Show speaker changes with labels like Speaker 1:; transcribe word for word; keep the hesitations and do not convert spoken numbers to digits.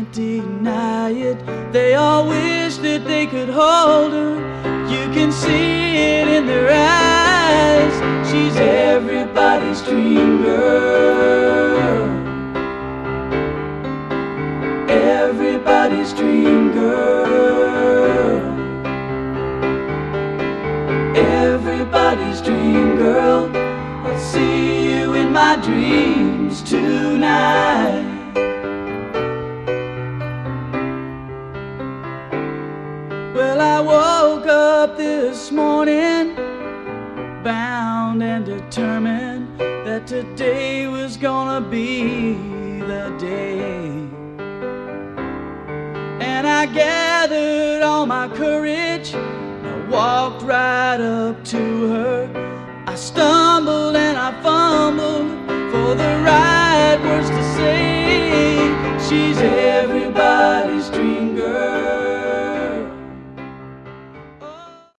Speaker 1: can't deny it. They all wish that they could hold her. You can see it in their eyes. She's everybody's dream girl. Everybody's dream girl. Everybody's dream girl. I'll see you in my dreams tonight. Well, I woke up this morning bound and determined that today was gonna be the day. And I gathered all my courage, I walked right up to her. I stumbled and I fumbled for the right words to say. She's everybody.